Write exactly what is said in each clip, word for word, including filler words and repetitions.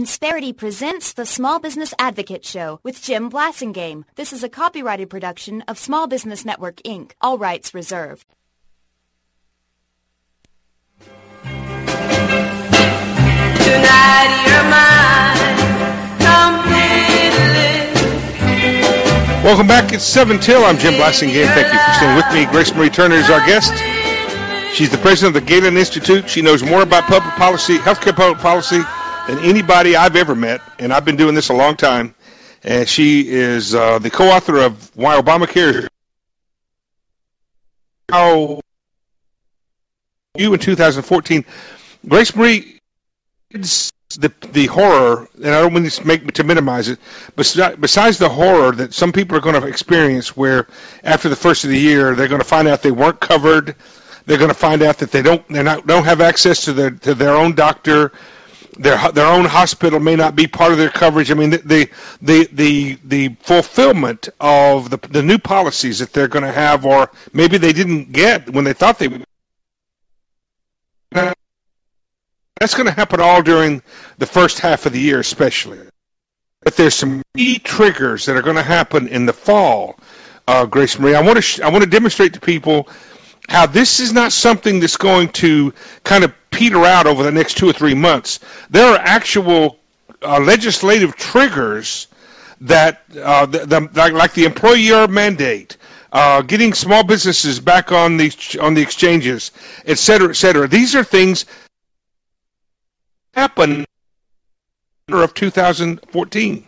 Insperity presents the Small Business Advocate Show with Jim Blasingame. This is a copyrighted production of Small Business Network, Incorporated. All rights reserved. Tonight you're mine, completely. Welcome back. It's seven till. I'm Jim Blasingame. Thank you for staying with me. Grace Marie Turner is our guest. She's the president of the Galen Institute. She knows more about public policy, healthcare public policy, than anybody I've ever met, and I've been doing this a long time. And she is uh, the co-author of Why Obamacare. How you in two thousand fourteen, Grace Marie, the the horror, and I don't mean to make to minimize it, but besides the horror that some people are going to experience, where after the first of the year they're going to find out they weren't covered, they're going to find out that they don't they not don't have access to their to their own doctor. Their their own hospital may not be part of their coverage. I mean, the the the the, the fulfillment of the the new policies that they're going to have, or maybe they didn't get when they thought they would. That's going to happen all during the first half of the year, especially. But there's some key triggers that are going to happen in the fall. Uh, Grace Marie, I want to sh- I want to demonstrate to people how this is not something that's going to kind of peter out over the next two or three months. There are actual uh, legislative triggers that, uh, the, the, like, like the employer mandate, uh, getting small businesses back on the on the exchanges, et cetera, et cetera. These are things that happen of two thousand fourteen.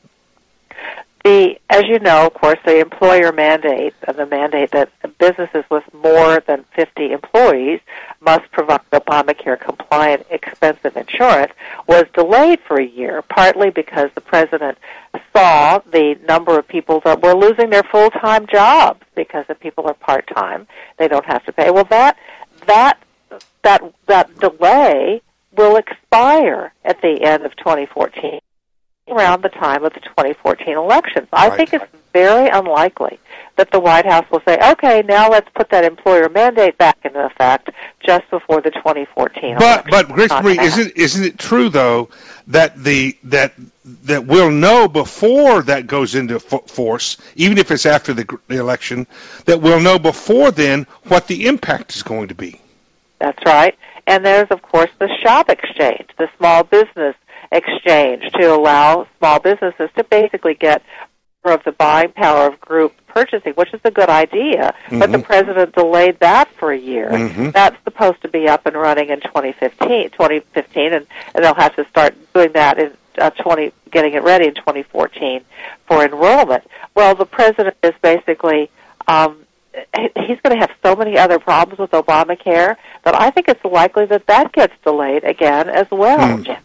The, as you know, of course, the employer mandate, uh, the mandate that businesses with more than fifty employees must provide Obamacare-compliant expensive insurance, was delayed for a year, partly because the president saw the number of people that were losing their full-time jobs because if people are part-time, they don't have to pay. Well, that that that that delay will expire at the end of twenty fourteen. Around the time of the twenty fourteen elections. I right. think it's very unlikely that the White House will say, okay, now let's put that employer mandate back into effect just before the twenty fourteen but, election. But, Grace Marie, isn't, isn't it true, though, that the that that we'll know before that goes into force, even if it's after the, the election, that we'll know before then what the impact is going to be? That's right. And there's, of course, the SHOP exchange, the small business exchange, to allow small businesses to basically get more of the buying power of group purchasing, which is a good idea, mm-hmm. but the president delayed that for a year. Mm-hmm. That's supposed to be up and running in twenty fifteen, twenty fifteen, and, and they'll have to start doing that in uh, twenty, getting it ready in twenty fourteen for enrollment. Well, the president is basically um, he's going to have so many other problems with Obamacare that I think it's likely that that gets delayed again as well, mm. Jim.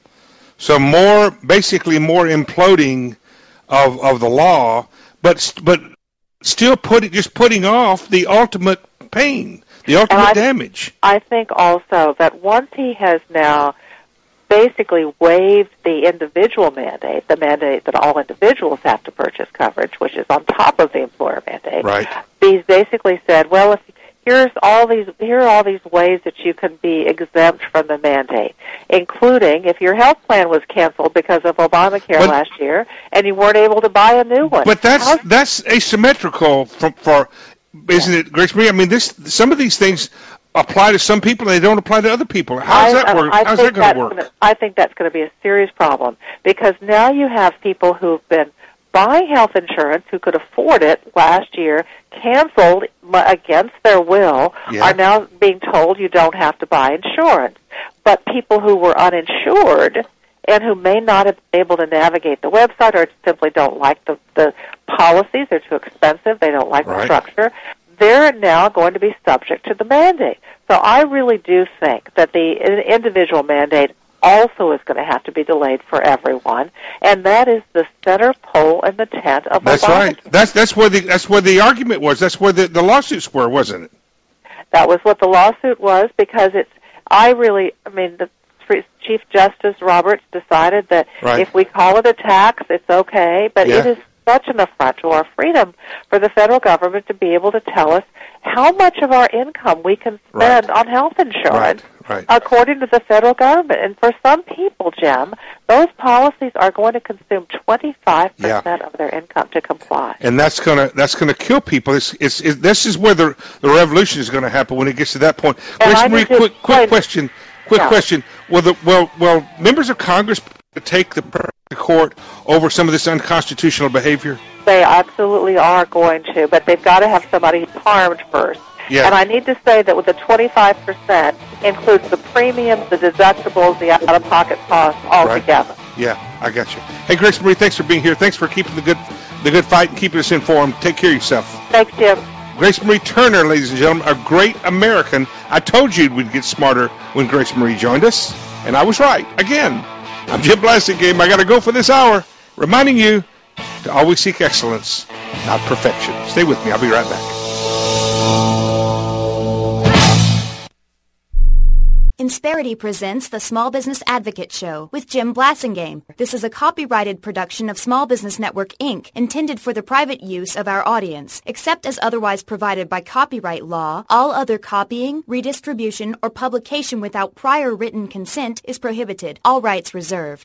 So more, basically more imploding of of the law, but but still putting just putting off the ultimate pain, the ultimate I, damage. I think also that once he has now basically waived the individual mandate, the mandate that all individuals have to purchase coverage, which is on top of the employer mandate. Right. He's basically said, well, if Here's all these. Here are all these ways that you can be exempt from the mandate, including if your health plan was canceled because of Obamacare but, last year and you weren't able to buy a new one. But that's How's, that's asymmetrical for, for isn't yeah. it, Grace Marie? I mean, this some of these things apply to some people and they don't apply to other people. How does I, that work? I How's that going to work? Gonna, I think that's going to be a serious problem because now you have people who've been buying health insurance who could afford it last year, canceled against their will, yeah. are now being told you don't have to buy insurance. But people who were uninsured and who may not have been able to navigate the website or simply don't like the, the policies, they're too expensive, they don't like right. the structure, they're now going to be subject to the mandate. So I really do think that the individual mandate also is going to have to be delayed for everyone, and that is the center pole in the tent of That's Obamacare. right. That's that's where the that's where the argument was. That's where the, the lawsuits were, wasn't it? That was what the lawsuit was because it's. I really, I mean, the Chief Justice Roberts decided that right. if we call it a tax, it's okay, but yeah. it is such an affront to our freedom for the federal government to be able to tell us how much of our income we can spend Right. on health insurance. Right, right. According to the federal government. And for some people, Jim, those policies are going to consume twenty-five percent Yeah. of their income to comply. And that's gonna that's gonna kill people. It's, it's, it's this is where the the revolution is going to happen when it gets to that point. And Grace I Marie, need to quick quick explain- question, quick Yeah. question. Will the well well members of Congress take the court over some of this unconstitutional behavior? They absolutely are going to, but they've got to have somebody who's harmed first. Yeah. And I need to say that with the twenty-five percent includes the premiums, the deductibles, the out-of-pocket costs all Right. together. Yeah, I got you. Hey, Grace Marie, thanks for being here. Thanks for keeping the good the good fight and keeping us informed. Take care of yourself. Thanks, Jim. Grace Marie Turner, ladies and gentlemen, a great American. I told you we'd get smarter when Grace Marie joined us, and I was right. Again, I'm Jim Blasingame. I got to go for this hour, reminding you to always seek excellence, not perfection. Stay with me. I'll be right back. Insperity presents the Small Business Advocate Show with Jim Blasingame. This is a copyrighted production of Small Business Network, Incorporated, intended for the private use of our audience. Except as otherwise provided by copyright law, all other copying, redistribution, or publication without prior written consent is prohibited. All rights reserved.